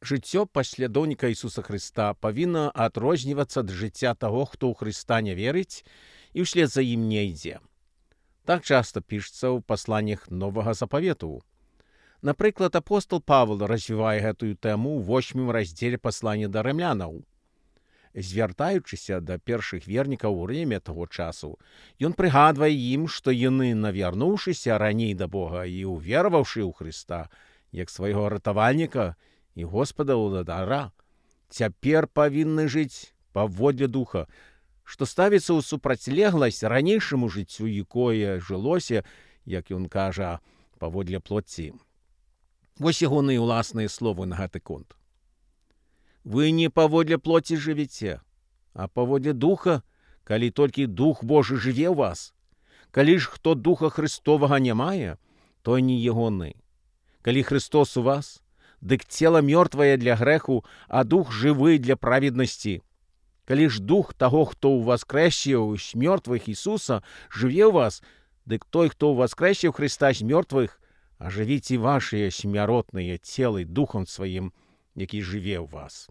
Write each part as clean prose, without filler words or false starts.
Жыццё паслядоўніка Ісуса Хрыста павінна адрознівацца ад жыцця таго, хто ў Хрыста не верыць і ўслед за ім не ідзе. Так часта пішецца ў пасланнях Новага Запавету. Напрыклад, апостол Павел развівае гэтую тэму ў 8 раздзеле паслання да рымлянаў. Звяртаючыся да першых вернікаў у Рыме таго часу, ён прыгадвае ім, што яны, навярнуўшыся раней да Бога і увераваўшы ў Хрыста, як свайго ратавальніка і Господа ўладара, цяпер павінны жыць паводле духа, што ставіцца ў супрацьлегласць ранейшаму жыццю, якое жылося, як ён кажа, паводле плоці. Вось ягоныя ўласныя словы на гэты конт. Вы не паводле плоці жывіце, а паводле духа, калі толькі Дух Божы жыве ў вас. Калі ж хто Духа Христовага не мае, той не ягоны. Калі Христос у вас, дык цела мёртвае для грэху, а дух жывы для праведнасці. Калі ж дух таго, хто ўваскрэсіў з мёртвых Ісуса, жыве ў вас, дык той, хто ўваскрэсіў Христа з мёртвых, ажывіце вашыя смяротныя целы духам сваім, які жыве ў вас.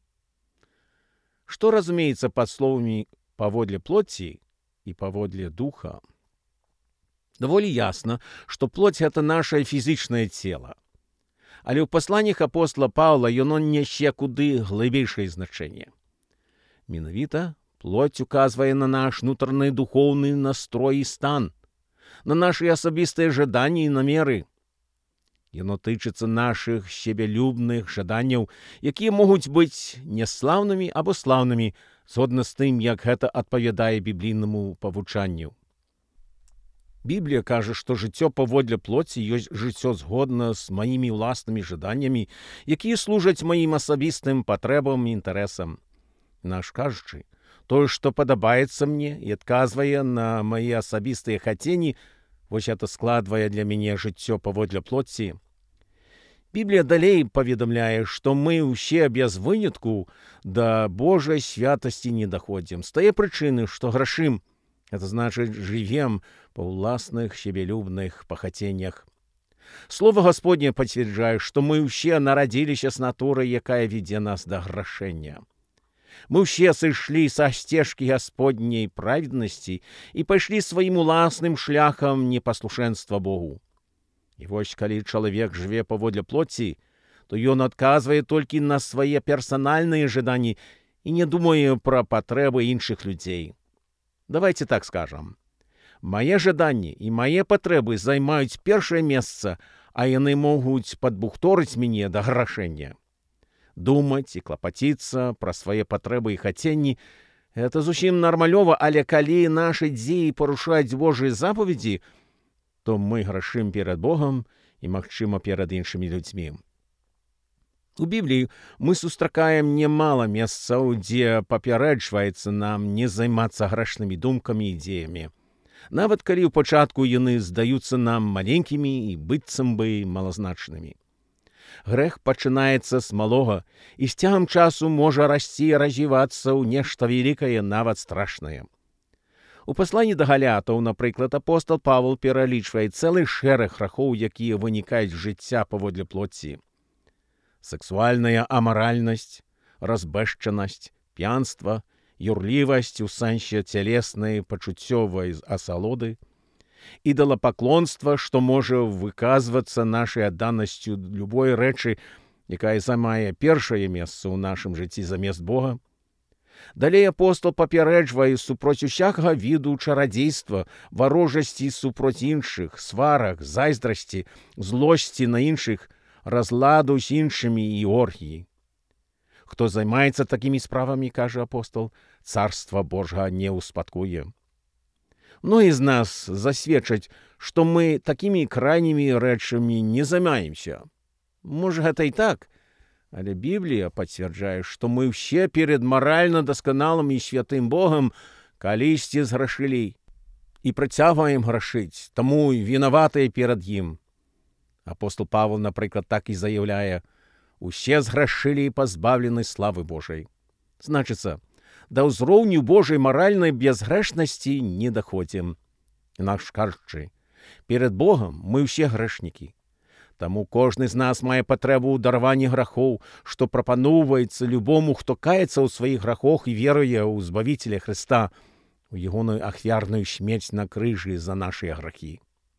Што разумеецца пад словамі «паводле плоці» і «паводле духа»? Даволі ясна, што плоць – гэта нашае фізічнае цела. Але ў пасланнях апостола Паўла яно нясе куды глыбейшае значэнне. Менавіта плоць указвае на наш унутраны духоўны настрой і стан, на нашы асабістыя жаданні і намеры. Яно тычыцца нашых себялюбных жаданняў, якія могуць быць няслаўнымі або слаўнымі, згодна з тым, як гэта адпавядае біблійнаму павучанню. Біблія кажа, што жыццё паводле плоці ёсць жыццё згодна з маімі ўласнымі жаданнямі, якія служаць маім асабістым патрэбам і інтарэсам. Наш кажучы, тое, што падабаецца мне і адказвае на мае асабістыя хаценні, вось гэта складвае для мяне жыццё паводле плоці. Біблія далей паведамляе, што мы ўсе без вынятку да Божай святасці не даходзім. З тае прычыны, што грашым, это значыць, жывем па ўласных себялюбных пахаценнях. Слова Гасподняе пацвярджае, што мы ўсе нарадзіліся з натурай, якая вядзе нас да грашэння. Мы ўсе сышлі са сцежкі Гасподняй праведнасці і пайшлі сваім уласным шляхам непаслушэнства Богу. І вось калі чалавек жыве паводле плоці, то ён адказвае толькі на свае персанальныя жаданні і не думае пра патрэбы іншых людзей. Давайте так скажам. Мае жаданні і мае патрэбы займаюць першае месца, а яны могуць падбухторыць мяне да грашэння. Думаць і клапаціцца пра свае патрэбы і хаценні – гэта зусім нармалёва, але калі нашы дзеі парушаюць Божыя запаведзі, то мы грашым перад Богам і, магчыма, перад іншымі людзьмі. У Бібліі мы сустракаем немала месцаў, дзе папярэджваецца нам не займацца грашнымі думкамі і ідзеямі. Нават калі ў пачатку яны здаюцца нам маленькімі і быццам бы малазначнымі. Грэх пачынаецца з малога і з цягам часу можа расці і развівацца ў нешта вялікае, нават страшнае. У пасланні да галятаў, напрыклад, апостол Павел пералічвае цэлы шэраг грахоў, якія вынікаюць з жыцця паводле плоці. Сексуальная амаральнасць, разбэшчанасць, п'янства, юрлівасць у сэнсе цялеснай пачуццёвай асалоды, ідалапаклонства, што можа выказвацца нашай адданасцю любой рэчы, якая займае першае месца ў нашым жыцці замест Бога. Далей апостол папярэджвае супроць усякага віду чарадзейства, варожасці супроць іншых, сварак, зайздрасці, злосці на іншых, разладу з іншымі і оргіі. Хто займаецца такімі справамі, кажа апостол, царства Божага не ўспадкуе. Многі з нас засведчаць, што мы такімі крайнімі рэчамі не займаемся. Можа, гэта і так, але Біблія пацвярджае, што мы ўсе перад маральна дасканалым і святым Богам калісьці зграшылі і працягваем грашыць, таму і вінаватыя перад ім. Апостол Павел, напрыклад, так і заяўляе: «Усе зграшылі і пазбаўлены славы Божай». Значыцца, да ўзроўню Божай маральнай безгрэшнасці не даходзім. Інакш кажучы, перад Богам мы ўсе грэшнікі. Таму кожны з нас мае патрэбу ў дараванні грахоў, што прапаноўваецца любому, хто каецца ў сваіх грахах і веруе ў Збавіцеля Хрыста, у ягоную ахвярную смерць на крыжы за нашыя грахі.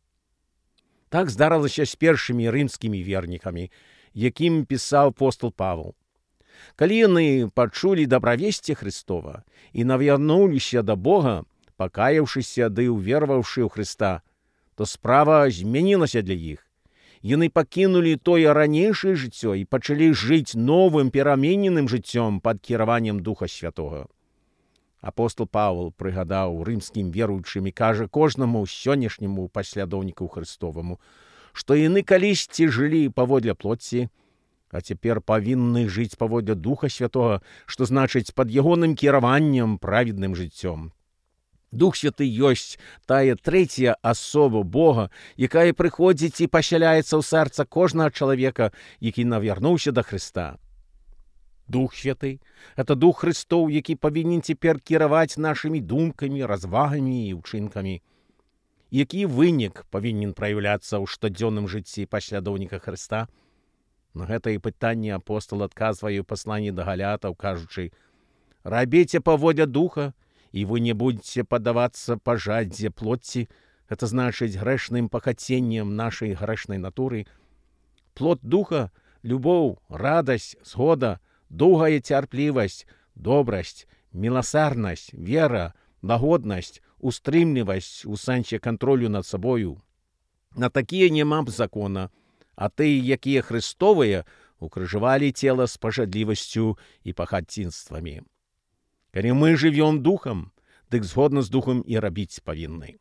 Так здарылася з першымі рымскімі вернікамі, якім пісаў апостол Павел. Калі яны пачулі дабравесце Христова і навярнуліся да Бога, пакаяўшыся ды ўвераваўшы ў Хрыста, то справа змянілася для іх. Яны пакінулі тое ранейшае жыццё і пачалі жыць новым перамененым жыццём пад кіраваннем Духа Святога. Апостол Павел прыгадаў рымскім веруючым і кажа кожнаму сённяшняму паслядоўніку Хрыстоваму, што яны калісьці жылі паводле плоці, а цяпер павінны жыць паводле Духа Святога, што значыць пад ягоным кіраваннем праведным жыццём. Дух Святы ёсць тая трэцяя асоба Бога, якая прыходзіць і пасяляецца ў сэрца кожнага чалавека, які навярнуўся да Хрыста. Дух Святы — это Дух Христоў, які павінен цяпер кіраваць нашымі думкамі, развагамі і ўчынкамі. Які вынік павінен праяўляцца ў штодзённым жыцці паслядоўніка Хрыста? На гэтае пытанне апостол адказвае ў пасланні да галятаў, кажучы: «Рабіце паводле Духа, і вы не будете паддавацца пажаддзе плоці, это значыць грэшным пахаценнем нашай грэшнай натуры. Плод Духа — любоў, радасць, згода, доўгая цярплівасць, добрасць, міласарнасць, вера, лагоднасць, устрымлівасць у сэнсе кантролю над сабою. На такія няма б закона, а тыя, якія хрыстовыя, укрыжавалі цела з пажадлівасцю і пахацінствамі. Калі мы жывём духам, дык згодна з духам і рабіць павінны».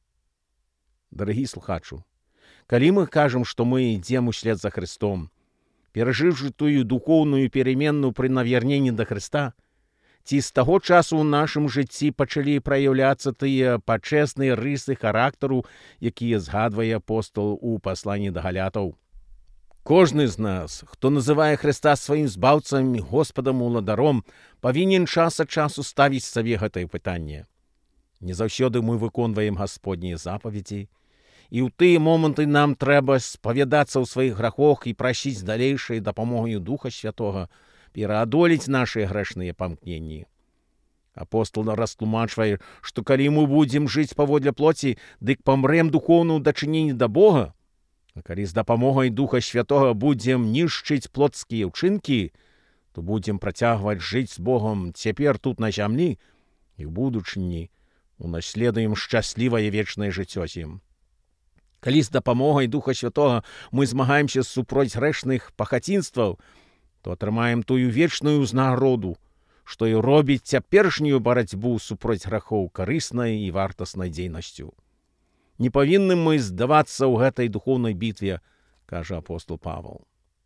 Дарагі слухачу, калі мы кажам, што мы ідзем услед за Христом, перажыўшы тую духоўную перамену пры навярненні да Хрыста, ці з таго часу ў нашым жыцці пачалі праяўляцца тыя пачэсныя рысы характару, якія згадвае апостол у пасланні да галятаў. Кожны з нас, хто называе Хрыста сваім збаўцам, Господам уладаром, павінен час ад часу ставіць сабе гэтае пытанне. Не заўсёды мы выконваем Гасподнія запаведзі, і ў тыя моманты нам трэба спавядацца ў сваіх грахах і прасіць далейшай дапамогаю Духа Святога пераадолець нашыя грэшныя памкненні. Апостол растлумачвае, што калі мы будзем жыць паводле плоці, дык памрэм духоўна ў дачыненні да Бога, а калі з дапамогай Духа Святога будзем нішчыць плотскія ўчынкі, то будзем працягваць жыць з Богом цяпер тут на зямлі і ў будучыні унаследуем шчаслівае вечнае жыццё з ім. Калі з дапамогай Духа Святога мы змагаемся супроць грэшных пахацінстваў, то атрымаем тую вечную ўзнагароду, што і робіць цяперашнюю барацьбу супроць грахоў карыснай і вартаснай дзейнасцю. Не павінны мы здавацца ў гэтай духоўнай бітве, кажа апостол Павел.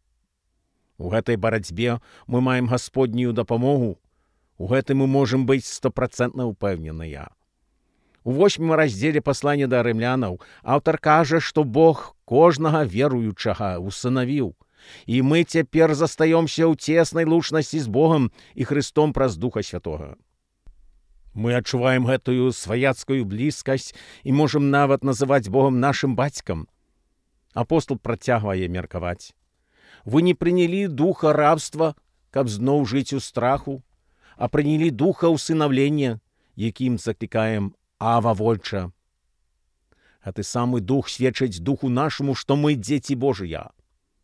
У гэтай барацьбе мы маем Гасподнюю дапамогу, у гэтым мы можам быць 100% упэўненыя. У 8 раздзеле паслання да рымлянаў аўтар кажа, што Бог кожнага веруючага усынавіў, і мы цяпер застаёмся ў цеснай лучнасці з Богам і Христом праз Духа Святога. Мы адчуваем гэтую сваяцкую блізкасць і можам нават называць Богом нашым бацькам. Апостол працягвае меркаваць: «Вы не прынялі духа рабства, каб зноў жыць у страху, а прынялі духа ўсынаўлення, якім заклікаем Ава Вольча». Гэты самы дух сведчыць духу нашаму, што мы дзеці Божыя.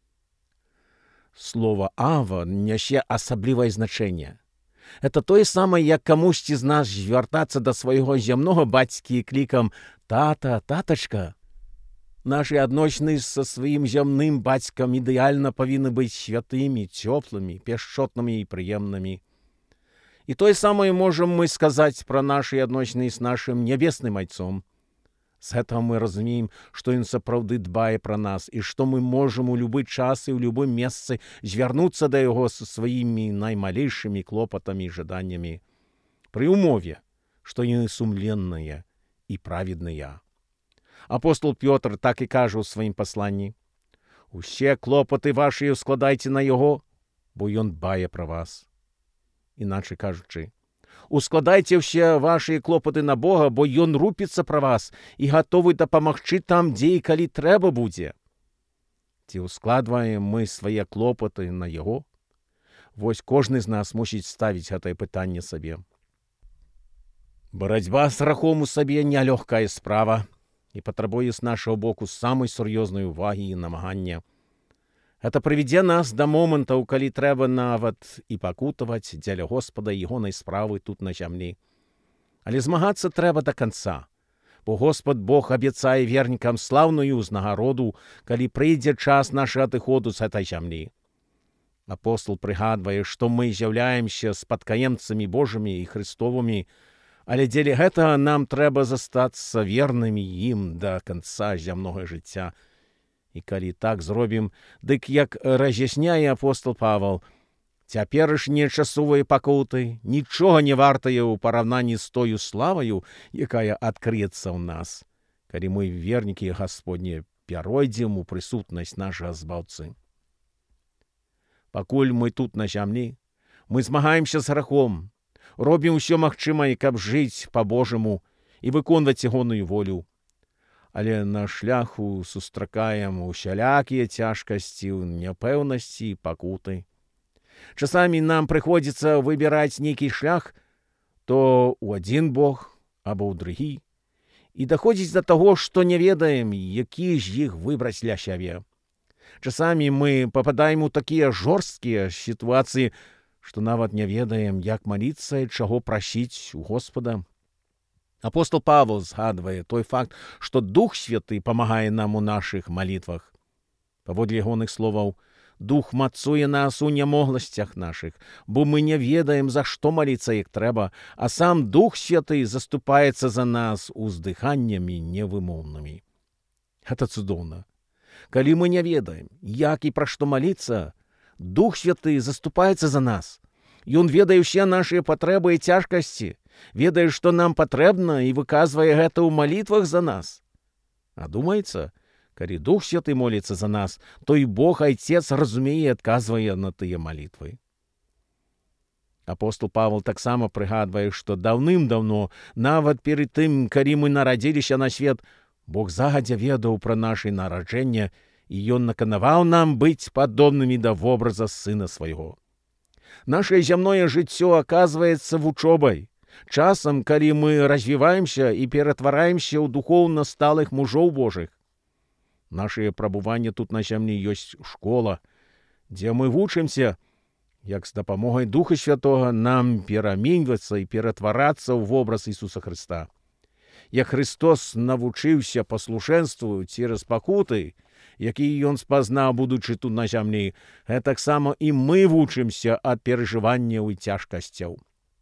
Слова «Ава» нясе асаблівае значэнне. Это тое самае, як камусьці з нас звяртацца да свайго зямнога бацькі клікам «Тата, татачка». Нашы адносіны са сваім зямным бацькам ідэальна павінны быць святымі, цёплымі, пяшчотнымі і прыемнымі. І тое самае можам мы сказаць пра нашы адносіны з нашым нябесным айцом. З гэтага мы разумеем, што ён сапраўды дбае пра нас і што мы можам у любы час і ў любым месцы звярнуцца да яго са сваімі наймалейшымі клопатамі і жаданнямі, пры ўмове, што яны сумленныя і праведныя. Апостол Пётр так і кажа ў сваім пасланні: «Усе клопаты вашыя складайце на яго, бо ён дбае пра вас». Іначай кажучы, ускладайце ўсе вашыя клопаты на Бога, бо ён рупіцца пра вас і гатовы дапамагчы там, дзе і калі трэба будзе. Ці ускладваем мы свае клопаты на яго? Вось кожны з нас мусіць ставіць гэтае пытанне сабе. Барацьба з грахом у сабе нялёгкая справа і патрабуе з нашага боку самай сур'ёзнай увагі і намагання. Гэта прывядзе нас да момантаў, калі трэба нават і пакутаваць дзеля Господа і ягонай справы тут на зямлі. Але змагацца трэба да канца, бо Господ Бог абяцае вернікам слаўную ўзнагароду, калі прыйдзе час нашага адыходу з гэтай зямлі. Апостол прыгадвае, што мы з'яўляемся спадкаемцамі Божымі і Христовымі, але дзеля гэтага нам трэба застацца вернымі ім да канца зямнога жыцця. І калі так зробім, дык, як раз'ясняе апостол Павел, цяперашнія часовыя пакуты нічога не вартыя ў параўнанні з тою славаю, якая адкрыецца ў нас, калі мы, вернікі Гасподнія, перайдзем у прысутнасць нашага збаўцы. Пакуль мы тут на зямлі, мы змагаемся з грахом, робім усё магчымае, каб жыць па-божаму і выконваць ягоную волю. Але на шляху сустракаем усялякія цяжкасці, няпэўнасці і пакуты. Часамі нам прыходзіцца выбіраць нейкі шлях то ў адзін бок або ў другі, і даходзіць да таго, што не ведаем, які з іх выбраць для сябе. Часамі мы пападаем у такія жорсткія сітуацыі, што нават не ведаем, як маліцца і чаго прасіць у Господа. Апостол Павел згадвае той факт, што Дух Святы памагае нам у нашых малітвах. Паводле ягоных словаў, Дух мацуе нас у нямогласцях нашых, бо мы не ведаем, за што маліцца як трэба, а сам Дух Святы заступаецца за нас уздыханнямі невымоўнымі. Гэта цудоўна. Калі мы не ведаем, як і пра што маліцца, Дух Святы заступаецца за нас. Ён ведае ўсе нашыя патрэбы і цяжкасці, ведае, што нам патрэбна, і выказвае гэта ў малітвах за нас. А думаецца, калі Дух Святы моліцца за нас, то і Бог Айцец разумее і адказвае на тыя малітвы. Апостол Павел таксама прыгадвае, што даўным-даўно, нават перад тым, калі мы нарадзіліся на свет, Бог загадзя ведаў пра нашы нараджэнне, і Ён наканаваў нам быць падобнымі да вобраза Сына Свайго. Нашае зямное жыццё аказваецца вучобай, часам, калі мы развіваемся і ператвараемся ў духоўна сталых мужоў Божых. Нашае прабыванне тут на зямлі ёсць школа, дзе мы вучымся, як з дапамогай Духа Святога нам пераменьвацца і ператварацца ў вобраз Ісуса Хрыста. Як Христос навучыўся паслушэнству цераз пакуты, якія Ён спазнаў, будучы тут на зямлі, гэтаксама і мы вучымся ад перажыванняў і цяжкасцяў.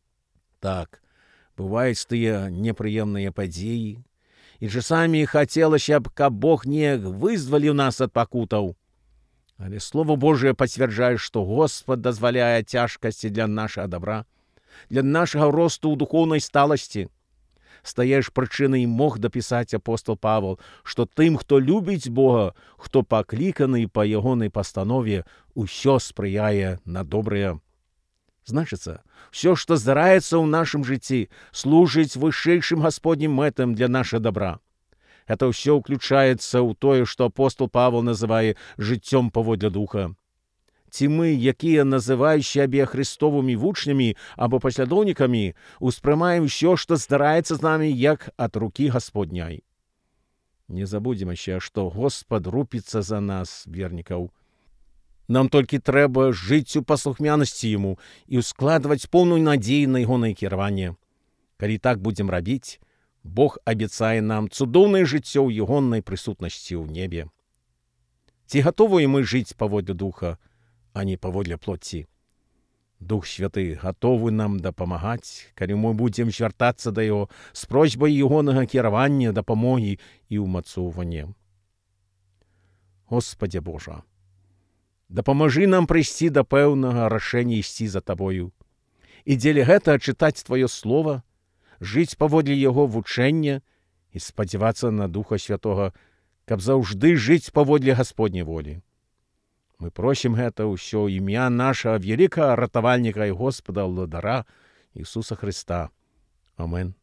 Так, бываюць тыя непрыемныя падзеі, і часамі хацелася б, каб Бог неяк вызваліў нас ад пакутаў. Але Слово Божие пацвярджае, што Господ дазваляе цяжкасці для нашага добра, для нашага росту ў духоўнай сталасці. З тае ж прычыны і мог дапісаць апостол Павел, што тым, хто любіць Бога, хто пакліканы па ягонай пастанове, усё спрыяе на добрае. Значыцца, ўсё, што здараецца ў нашым жыцці, служыць вышэйшым Гасподнім мэтам для нашага добра. Это ўсё ўключаецца ў тое, што апостол Павел называе жыццём паводле духа. Ці мы, якія называюць сябе Христовымі вучнямі або паслядоўнікамі, успрымаем усё, што здараецца з намі, як ад рукі Гасподняй. Не забудзем яшчэ, што Господ рупіцца за нас, вернікаў. Нам толькі трэба жыць у паслухмянасці Яму і ўскладваць поўную надзею на ягонае кіраванне. Калі так будзем рабіць, Бог абяцае нам цудоўнае жыццё ў ягонай прысутнасці ў небе. Ці гатовыя мы жыць паводле духа, а не паводле плоці? Дух Святы гатовы нам дапамагаць, калі мы будзем звяртацца да Яго з просьбай ягонага кіравання, дапамогі і ўмацоўвання. Господзе Божа, дапамажы нам прыйсці да пэўнага рашэння ісці за Табою. І дзеля гэта чытаць Тваё Слова, жыць паводле яго вучэння і спадзявацца на Духа Святога, каб заўжды жыць паводле Гасподняй волі. Мы просім гэта ўсё імя нашага вялікага ратавальніка і Господа Ўладара Ісуса Хрыста. Амен.